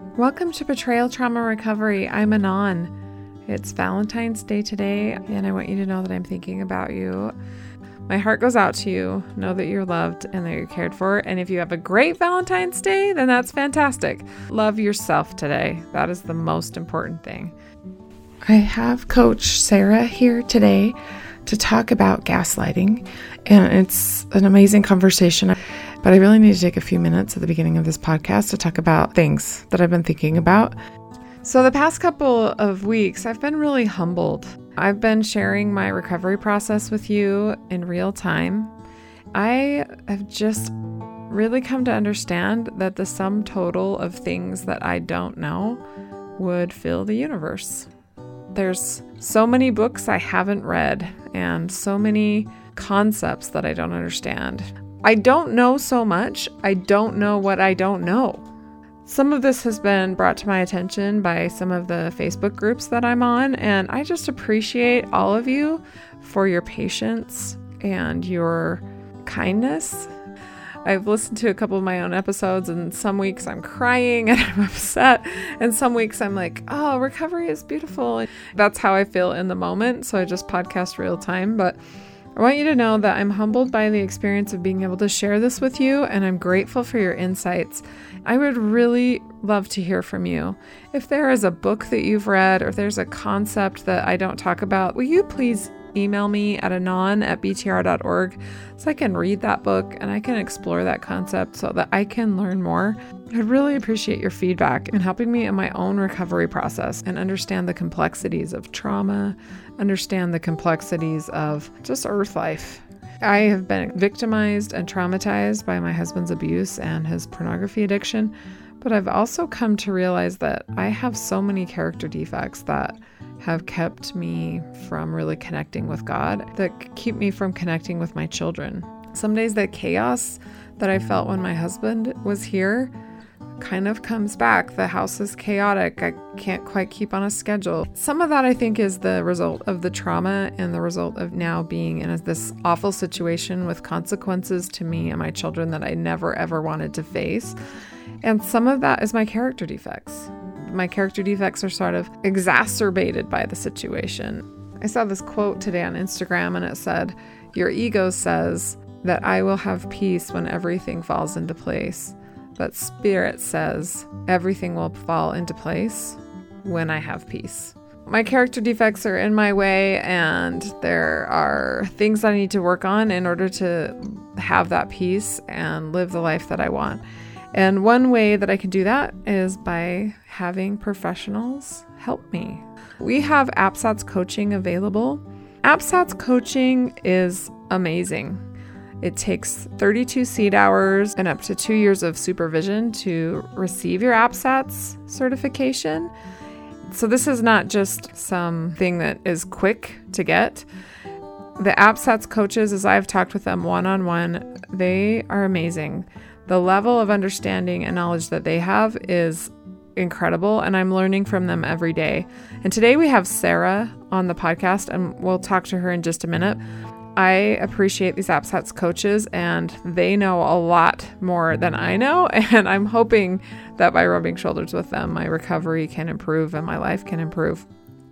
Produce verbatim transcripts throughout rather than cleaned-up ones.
Welcome to Betrayal Trauma Recovery. I'm Anon. It's Valentine's Day today, and I want you to know that I'm thinking about you. My heart goes out to you. Know that you're loved and that you're cared for. And if you have a great Valentine's Day, then that's fantastic. Love yourself today. That is the most important thing. I have Coach Sarah here today to talk about gaslighting, and it's an amazing conversation. But I really need to take a few minutes at the beginning of this podcast to talk about things that I've been thinking about. So the past couple of weeks, I've been really humbled. I've been sharing my recovery process with you in real time. I have just really come to understand that the sum total of things that I don't know would fill the universe. There's so many books I haven't read and so many concepts that I don't understand. I don't know so much. I don't know what I don't know. Some of this has been brought to my attention by some of the Facebook groups that I'm on, and I just appreciate all of you for your patience and your kindness. I've listened to a couple of my own episodes, and some weeks I'm crying and I'm upset, and some weeks I'm like, oh, recovery is beautiful. That's how I feel in the moment, so I just podcast real time, but I want you to know that I'm humbled by the experience of being able to share this with you, and I'm grateful for your insights. I would really love to hear from you. If there is a book that you've read, or if there's a concept that I don't talk about, will you please email me at anon at b t r dot org so I can read that book and I can explore that concept so that I can learn more. I'd really appreciate your feedback in helping me in my own recovery process and understand the complexities of trauma, understand the complexities of just earth life. I have been victimized and traumatized by my husband's abuse and his pornography addiction, but I've also come to realize that I have so many character defects that have kept me from really connecting with God, that keep me from connecting with my children. Some days the chaos that I felt when my husband was here kind of comes back. The house is chaotic. I can't quite keep on a schedule. Some of that I think is the result of the trauma and the result of now being in this awful situation with consequences to me and my children that I never ever wanted to face. And some of that is my character defects. My character defects are sort of exacerbated by the situation. I saw this quote today on Instagram, and it said, "Your ego says that I will have peace when everything falls into place. But spirit says everything will fall into place when I have peace." My character defects are in my way, and there are things I need to work on in order to have that peace and live the life that I want. And one way that I can do that is by having professionals help me. We have AppSats coaching available. AppSats coaching is amazing. It takes thirty-two seat hours and up to two years of supervision to receive your AppSats certification. So this is not just something that is quick to get. The AppSats coaches, as I've talked with them one-on-one, they are amazing. The level of understanding and knowledge that they have is incredible, and I'm learning from them every day. And today we have Sarah on the podcast, and we'll talk to her in just a minute. I appreciate these AppSats coaches, and they know a lot more than I know, and I'm hoping that by rubbing shoulders with them, my recovery can improve and my life can improve.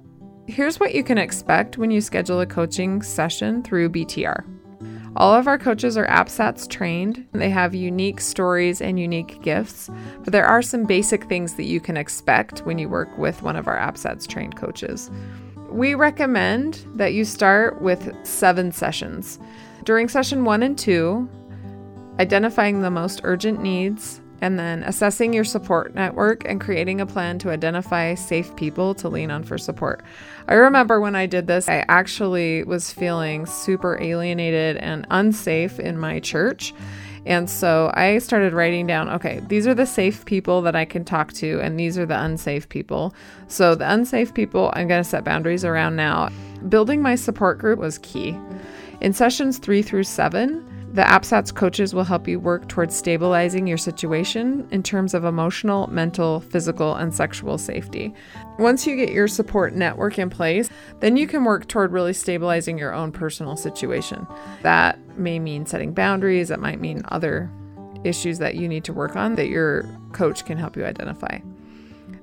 Here's what you can expect when you schedule a coaching session through B T R. All of our coaches are AppSats trained. They have unique stories and unique gifts, but there are some basic things that you can expect when you work with one of our AppSats trained coaches. We recommend that you start with seven sessions. During session one and two, identifying the most urgent needs, and then assessing your support network and creating a plan to identify safe people to lean on for support. I remember when I did this, I actually was feeling super alienated and unsafe in my church. And so I started writing down, okay, these are the safe people that I can talk to, and these are the unsafe people. So the unsafe people, I'm going to set boundaries around now. Building my support group was key. In sessions three through seven, the AppSats coaches will help you work towards stabilizing your situation in terms of emotional, mental, physical, and sexual safety. Once you get your support network in place, then you can work toward really stabilizing your own personal situation. That may mean setting boundaries. It might mean other issues that you need to work on that your coach can help you identify.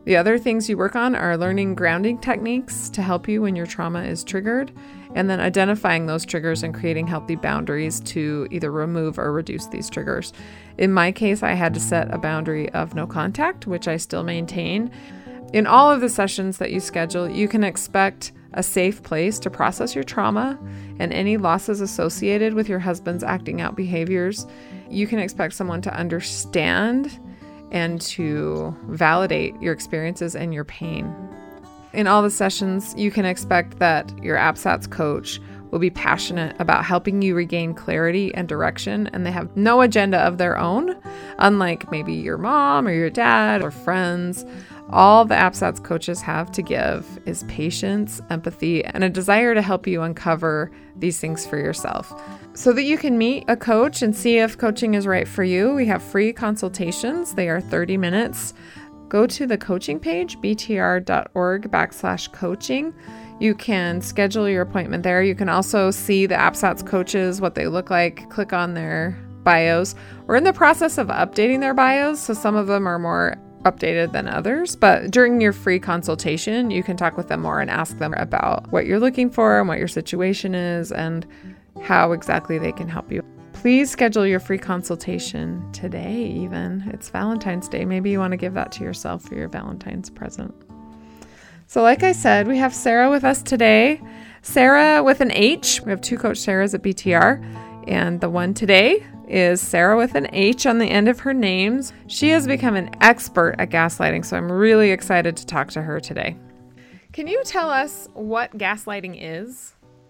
The other things you work on are learning grounding techniques to help you when your trauma is triggered, and then identifying those triggers and creating healthy boundaries to either remove or reduce these triggers. In my case, I had to set a boundary of no contact, which I still maintain. In all of the sessions that you schedule, you can expect a safe place to process your trauma and any losses associated with your husband's acting out behaviors. You can expect someone to understand and to validate your experiences and your pain. In all the sessions, you can expect that your APSATS coach will be passionate about helping you regain clarity and direction, and they have no agenda of their own, unlike maybe your mom or your dad or friends. All the APSATS coaches have to give is patience, empathy, and a desire to help you uncover these things for yourself. So that you can meet a coach and see if coaching is right for you, we have free consultations. They are thirty minutes. Go to the coaching page, btr.org backslash coaching. You can schedule your appointment there. You can also see the APSATS coaches, what they look like, click on their bios. We're in the process of updating their bios, so some of them are more updated than others, but during your free consultation, you can talk with them more and ask them about what you're looking for and what your situation is and how exactly they can help you. Please schedule your free consultation today even. It's Valentine's Day. Maybe you want to give that to yourself for your Valentine's present. So like I said, we have Sarah with us today. Sarah with an H. We have two Coach Sarahs at B T R, and the one today is Sarah with an H on the end of her names. She has become an expert at gaslighting, so I'm really excited to talk to her today. Can you tell us what gaslighting is?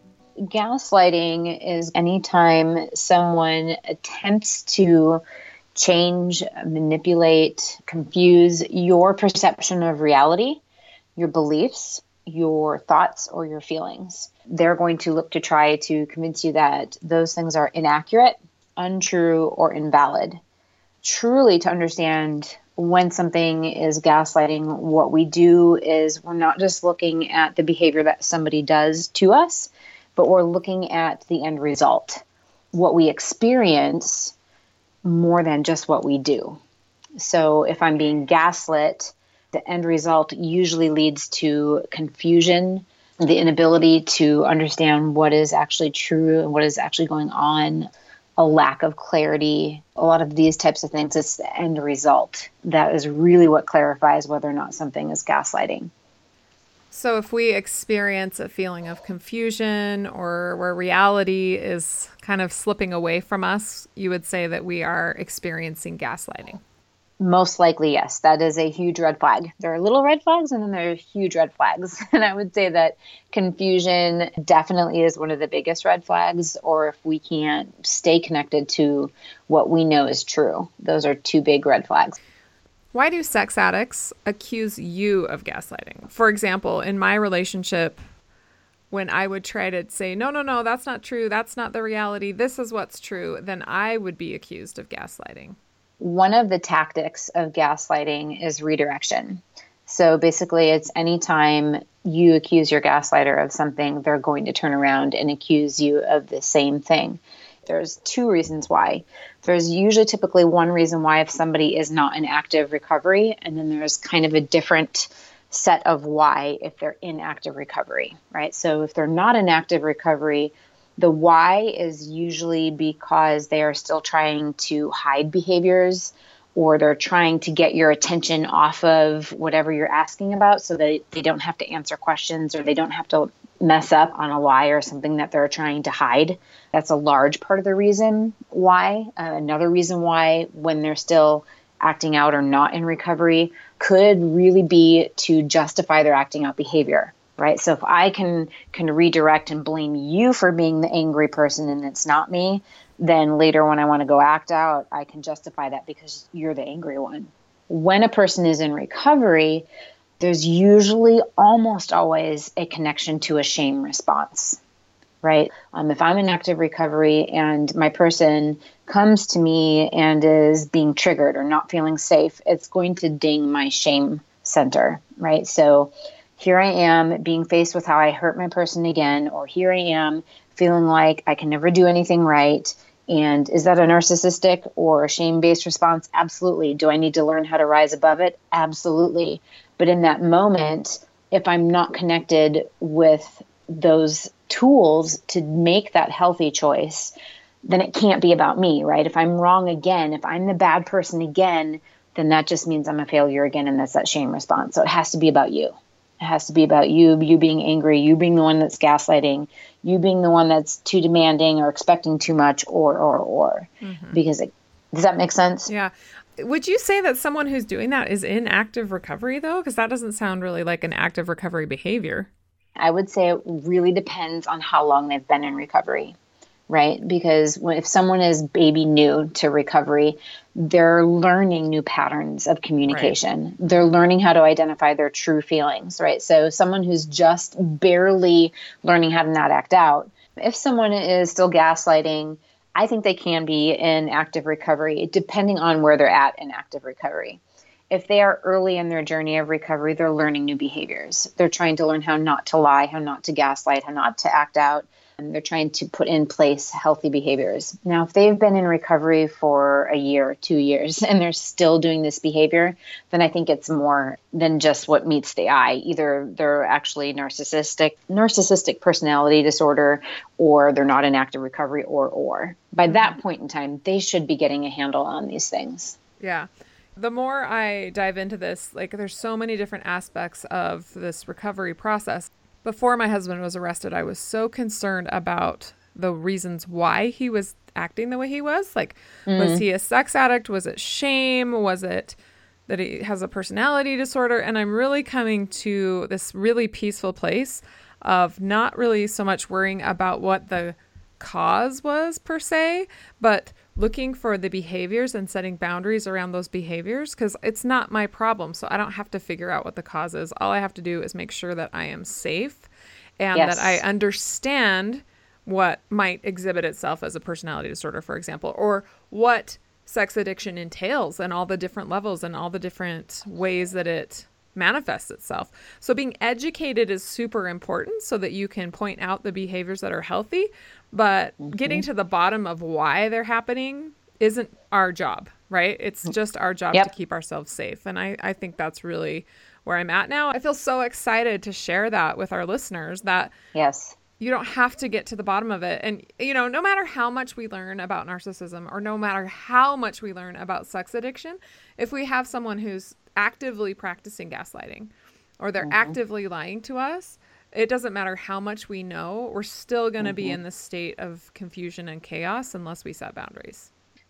Gaslighting is anytime someone attempts to change, manipulate, confuse your perception of reality, your beliefs, your thoughts, or your feelings. They're going to look to try to convince you that those things are inaccurate, untrue, or invalid. Truly, to understand when something is gaslighting, what we do is we're not just looking at the behavior that somebody does to us, but we're looking at the end result, what we experience more than just what we do. So if I'm being gaslit, the end result usually leads to confusion, the inability to understand what is actually true and what is actually going on, a lack of clarity, a lot of these types of things. It's the end result that is really what clarifies whether or not something is gaslighting. So if we experience a feeling of confusion or where reality is kind of slipping away from us, you would say that we are experiencing gaslighting. Most likely, yes. That is a huge red flag. There are little red flags and then there are huge red flags. And I would say that confusion definitely is one of the biggest red flags, or if we can't stay connected to what we know is true. Those are two big red flags. Why do sex addicts accuse you of gaslighting? For example, in my relationship, when I would try to say, no, no, no, that's not true. That's not the reality. This is what's true. Then I would be accused of gaslighting. One of the tactics of gaslighting is redirection. So basically, it's anytime you accuse your gaslighter of something, they're going to turn around and accuse you of the same thing. There's two reasons why. There's usually typically one reason why if somebody is not in active recovery, and then there's kind of a different set of why if they're in active recovery, right? So if they're not in active recovery, the why is usually because they are still trying to hide behaviors, or they're trying to get your attention off of whatever you're asking about so that they don't have to answer questions or they don't have to mess up on a lie or something that they're trying to hide. That's a large part of the reason why. Uh, another reason why when they're still acting out or not in recovery could really be to justify their acting out behavior, right? So if I can can redirect and blame you for being the angry person and it's not me, then later when I want to go act out, I can justify that because you're the angry one. When a person is in recovery, there's usually almost always a connection to a shame response, right? Um, if I'm in active recovery and my person comes to me and is being triggered or not feeling safe, it's going to ding my shame center, right? So here I am being faced with how I hurt my person again, or here I am feeling like I can never do anything right. And is that a narcissistic or shame-based response? Absolutely. Do I need to learn how to rise above it? Absolutely. But in that moment, if I'm not connected with those tools to make that healthy choice, then it can't be about me, right? If I'm wrong again, if I'm the bad person again, then that just means I'm a failure again, and that's that shame response. So it has to be about you. It has to be about you, you being angry, you being the one that's gaslighting, you being the one that's too demanding or expecting too much, or, or, or. Mm-hmm. Because it, does that make sense? Yeah. Would you say that someone who's doing that is in active recovery, though? Because that doesn't sound really like an active recovery behavior. I would say it really depends on how long they've been in recovery, right? Because when, if someone is baby new to recovery, they're learning new patterns of communication. Right. They're learning how to identify their true feelings, right? So someone who's just barely learning how to not act out, if someone is still gaslighting, I think they can be in active recovery, depending on where they're at in active recovery. If they are early in their journey of recovery, they're learning new behaviors. They're trying to learn how not to lie, how not to gaslight, how not to act out. And they're trying to put in place healthy behaviors. Now, if they've been in recovery for a year, two years, and they're still doing this behavior, then I think it's more than just what meets the eye. Either they're actually narcissistic, narcissistic personality disorder, or they're not in active recovery, or, or. By that point in time, they should be getting a handle on these things. Yeah. The more I dive into this, like there's so many different aspects of this recovery process. Before my husband was arrested, I was so concerned about the reasons why he was acting the way he was. Like, mm. was he a sex addict? Was it shame? Was it that he has a personality disorder? And I'm really coming to this really peaceful place of not really so much worrying about what the cause was per se, but looking for the behaviors and setting boundaries around those behaviors, because it's not my problem. So I don't have to figure out what the cause is. All I have to do is make sure that I am safe and yes. that I understand what might exhibit itself as a personality disorder, for example, or what sex addiction entails and all the different levels and all the different ways that it manifests itself. So being educated is super important so that you can point out the behaviors that are healthy, but mm-hmm. getting to the bottom of why they're happening isn't our job, right? It's just our job yep. to keep ourselves safe. And I, I think that's really where I'm at now. I feel so excited to share that with our listeners that yes. you don't have to get to the bottom of it. And, you know, no matter how much we learn about narcissism or no matter how much we learn about sex addiction, if we have someone who's actively practicing gaslighting or they're mm-hmm. actively lying to us, it doesn't matter how much we know, we're still going to mm-hmm. be in this state of confusion and chaos unless we set boundaries.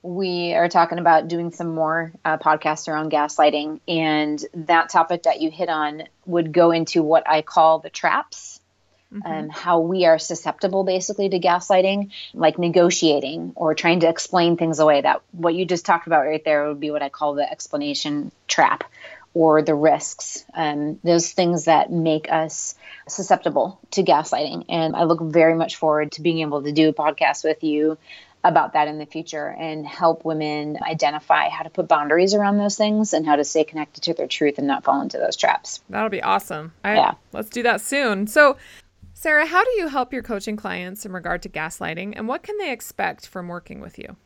We are talking about doing some more uh, podcasts around gaslighting, and that topic that you hit on would go into what I call the traps. Mm-hmm. Um, how we are susceptible basically to gaslighting, like negotiating or trying to explain things away. That what you just talked about right there would be what I call the explanation trap, or the risks, um, those things that make us susceptible to gaslighting. And I look very much forward to being able to do a podcast with you about that in the future and help women identify how to put boundaries around those things and how to stay connected to their truth and not fall into those traps. That'll be awesome. I, yeah. Let's do that soon. So Sarah, how do you help your coaching clients in regard to gaslighting, and what can they expect from working with you?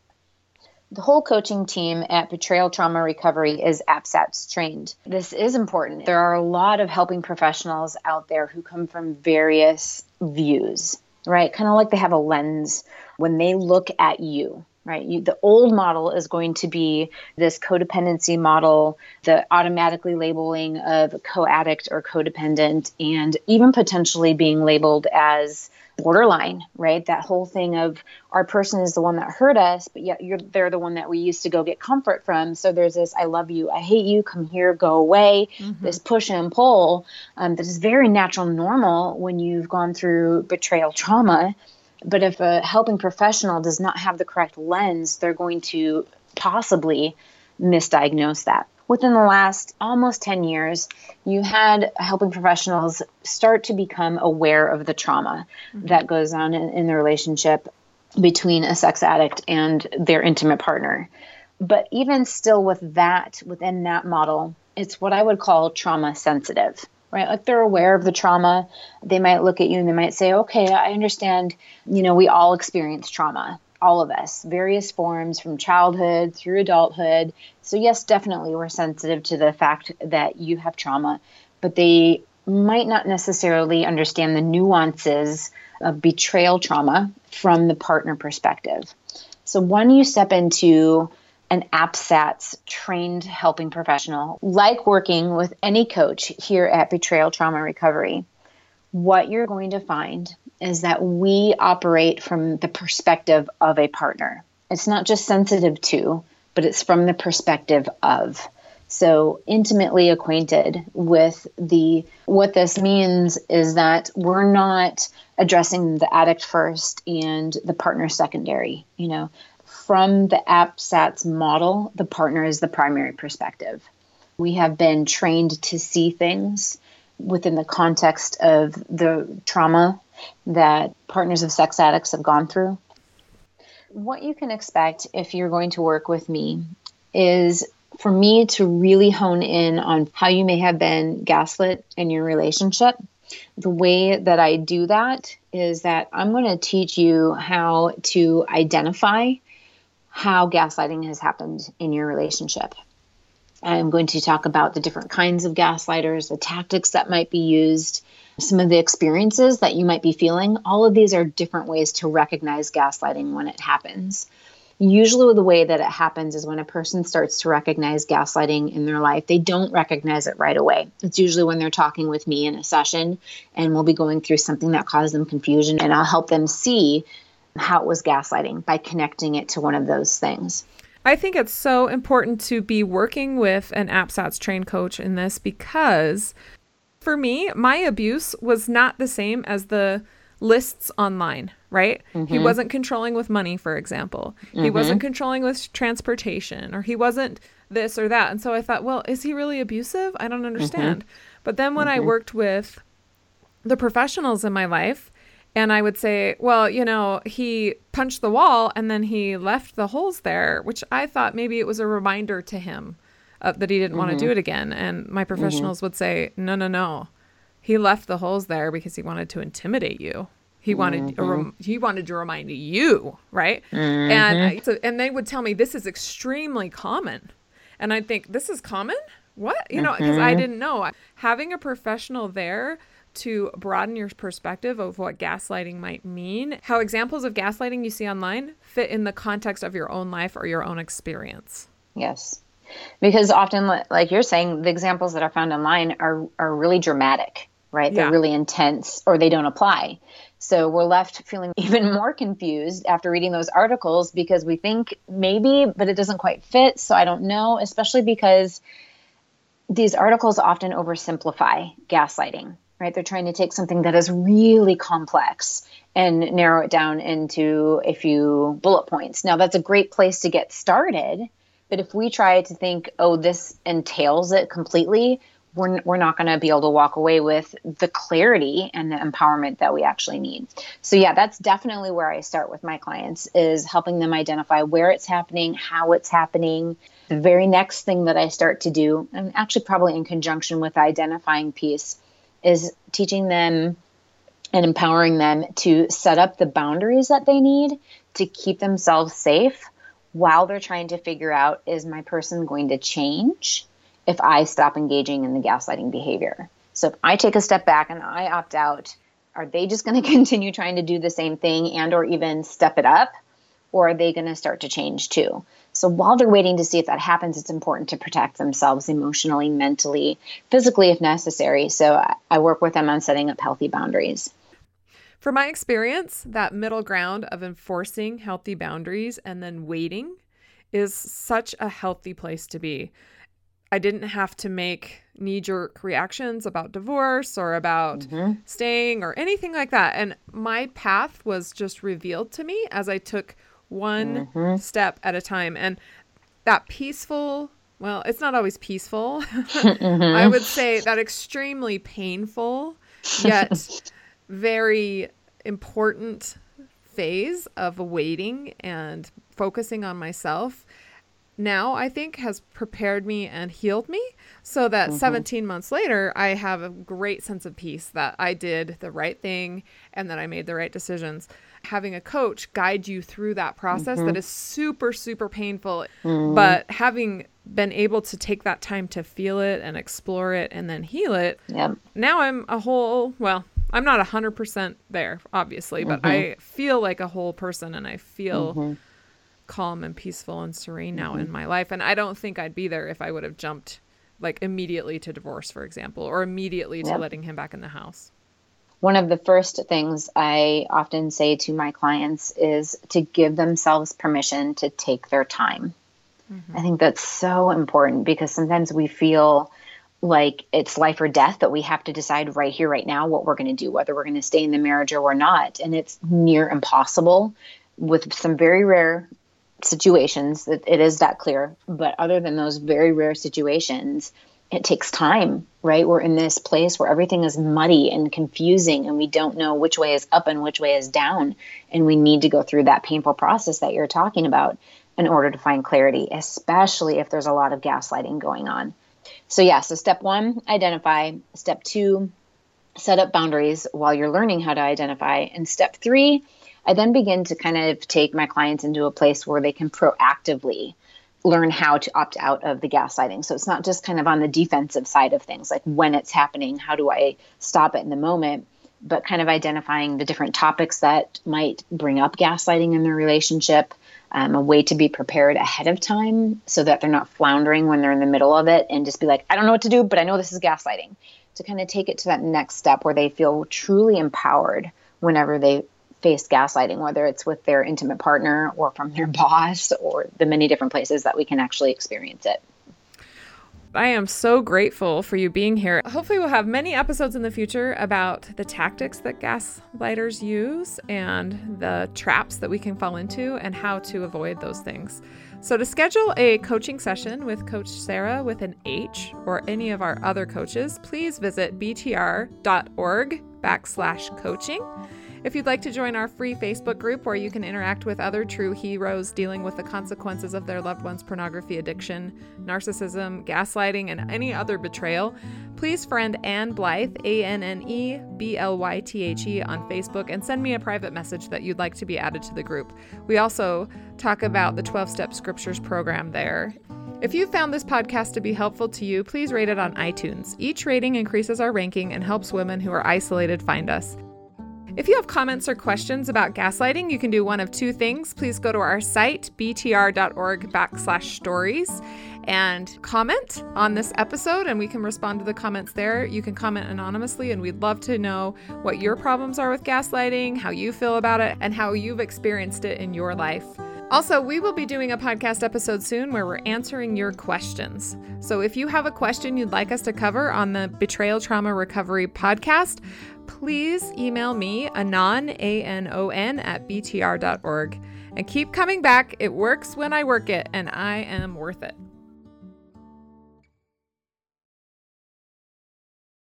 The whole coaching team at Betrayal Trauma Recovery is A P S A T S trained. This is important. There are a lot of helping professionals out there who come from various views, right? Kind of like they have a lens when they look at you. Right. You, the old model is going to be this codependency model, the automatically labeling of co-addict or codependent, and even potentially being labeled as borderline, right? That whole thing of our person is the one that hurt us, but yet you're they're the one that we used to go get comfort from. So there's this, I love you, I hate you, come here, go away, mm-hmm. this push and pull um, that is very natural, normal when you've gone through betrayal trauma. But if a helping professional does not have the correct lens, they're going to possibly misdiagnose that. Within the last almost ten years, you had helping professionals start to become aware of the trauma mm-hmm. that goes on in, in the relationship between a sex addict and their intimate partner. But even still with that, within that model, it's what I would call trauma sensitive. Right? Like they're aware of the trauma. They might look at you and they might say, okay, I understand, you know, we all experience trauma. all of us, various forms from childhood through adulthood. So yes, definitely we're sensitive to the fact that you have trauma, but they might not necessarily understand the nuances of betrayal trauma from the partner perspective. So when you step into an APSATS trained helping professional, like working with any coach here at Betrayal Trauma Recovery, what you're going to find is that we operate from the perspective of a partner. It's not just sensitive to, but it's from the perspective of. So intimately acquainted with the, what this means is that we're not addressing the addict first and the partner secondary. You know, from the APSATS model, the partner is the primary perspective. We have been trained to see things within the context of the trauma that partners of sex addicts have gone through. What you can expect if you're going to work with me is for me to really hone in on how you may have been gaslit in your relationship. The way that I do that is that I'm going to teach you how to identify how gaslighting has happened in your relationship. I'm going to talk about the different kinds of gaslighters, the tactics that might be used, some of the experiences that you might be feeling. All of these are different ways to recognize gaslighting when it happens. Usually the way that it happens is when a person starts to recognize gaslighting in their life, they don't recognize it right away. It's usually when they're talking with me in a session and we'll be going through something that caused them confusion, and I'll help them see how it was gaslighting by connecting it to one of those things. I think it's so important to be working with an APSATS trained coach in this, because for me, my abuse was not the same as the lists online, right? Mm-hmm. He wasn't controlling with money, for example. Mm-hmm. He wasn't controlling with transportation, or he wasn't this or that. And so I thought, well, is he really abusive? I don't understand. Mm-hmm. But then when mm-hmm. I worked with the professionals in my life, and I would say, well, you know, he punched the wall and then he left the holes there, which I thought maybe it was a reminder to him uh, that he didn't mm-hmm. want to do it again. And my professionals mm-hmm. would say, no, no, no. He left the holes there because he wanted to intimidate you. He wanted mm-hmm. a rem- he wanted to remind you, right? Mm-hmm. And I, so, and they would tell me this is extremely common. And I'd think, this is common? What? You know, because mm-hmm. I didn't know. Having a professional there to broaden your perspective of what gaslighting might mean, how examples of gaslighting you see online fit in the context of your own life or your own experience. Yes. Because often, like you're saying, the examples that are found online are, are really dramatic, right? They're yeah. really intense, or they don't apply. So we're left feeling even more confused after reading those articles because we think maybe, but it doesn't quite fit. So I don't know, especially because these articles often oversimplify gaslighting. Right? They're trying to take something that is really complex and narrow it down into a few bullet points. Now, that's a great place to get started. But if we try to think, oh, this entails it completely, we're, we're not going to be able to walk away with the clarity and the empowerment that we actually need. So yeah, that's definitely where I start with my clients, is helping them identify where it's happening, how it's happening. The very next thing that I start to do, and actually probably in conjunction with the identifying piece, is teaching them and empowering them to set up the boundaries that they need to keep themselves safe while they're trying to figure out, is my person going to change if I stop engaging in the gaslighting behavior? So if I take a step back and I opt out, are they just going to continue trying to do the same thing and or even step it up? Or are they going to start to change too? So while they're waiting to see if that happens, it's important to protect themselves emotionally, mentally, physically, if necessary. So I work with them on setting up healthy boundaries. From my experience, that middle ground of enforcing healthy boundaries and then waiting is such a healthy place to be. I didn't have to make knee-jerk reactions about divorce or about mm-hmm. staying or anything like that. And my path was just revealed to me as I took one mm-hmm. step at a time. And that peaceful, well, it's not always peaceful. mm-hmm. I would say that extremely painful, yet very important phase of waiting and focusing on myself now I think has prepared me and healed me so that mm-hmm. seventeen months later, I have a great sense of peace that I did the right thing and that I made the right decisions. Having a coach guide you through that process mm-hmm. that is super, super painful, mm-hmm. but having been able to take that time to feel it and explore it and then heal it, yep. now I'm a whole, well, I'm not one hundred percent there, obviously, but mm-hmm. I feel like a whole person and I feel mm-hmm. calm and peaceful and serene now mm-hmm. in my life. And I don't think I'd be there if I would have jumped like immediately to divorce, for example, or immediately to yep. letting him back in the house. One of the first things I often say to my clients is to give themselves permission to take their time. Mm-hmm. I think that's so important because sometimes we feel like it's life or death, that we have to decide right here, right now, what we're going to do, whether we're going to stay in the marriage or we're not. And it's near impossible with some very rare situations that it is that clear. But other than those very rare situations, it takes time, right? We're in this place where everything is muddy and confusing and we don't know which way is up and which way is down. And we need to go through that painful process that you're talking about in order to find clarity, especially if there's a lot of gaslighting going on. So yeah, so step one, identify. Step two, set up boundaries while you're learning how to identify. And step three, I then begin to kind of take my clients into a place where they can proactively learn how to opt out of the gaslighting. So it's not just kind of on the defensive side of things, like when it's happening, how do I stop it in the moment, but kind of identifying the different topics that might bring up gaslighting in their relationship, um, a way to be prepared ahead of time so that they're not floundering when they're in the middle of it and just be like, I don't know what to do, but I know this is gaslighting. To kind of take it to that next step where they feel truly empowered whenever they face gaslighting, whether it's with their intimate partner or from their boss or the many different places that we can actually experience it. I am so grateful for you being here. Hopefully we'll have many episodes in the future about the tactics that gaslighters use and the traps that we can fall into and how to avoid those things. So to schedule a coaching session with Coach Sarah with an H or any of our other coaches, please visit btr.org backslash coaching. If you'd like to join our free Facebook group where you can interact with other true heroes dealing with the consequences of their loved one's pornography addiction, narcissism, gaslighting, and any other betrayal, please friend Anne Blythe, A N N E B L Y T H E, on Facebook and send me a private message that you'd like to be added to the group. We also talk about the twelve-step scriptures program there. If you found this podcast to be helpful to you, please rate it on iTunes. Each rating increases our ranking and helps women who are isolated find us. If you have comments or questions about gaslighting, you can do one of two things. Please go to our site, btr.org backslash stories, and comment on this episode, and we can respond to the comments there. You can comment anonymously, and we'd love to know what your problems are with gaslighting, how you feel about it, and how you've experienced it in your life. Also, we will be doing a podcast episode soon where we're answering your questions. So if you have a question you'd like us to cover on the Betrayal Trauma Recovery podcast, please email me, Anon, A N O N, at b t r dot org. And keep coming back. It works when I work it, and I am worth it.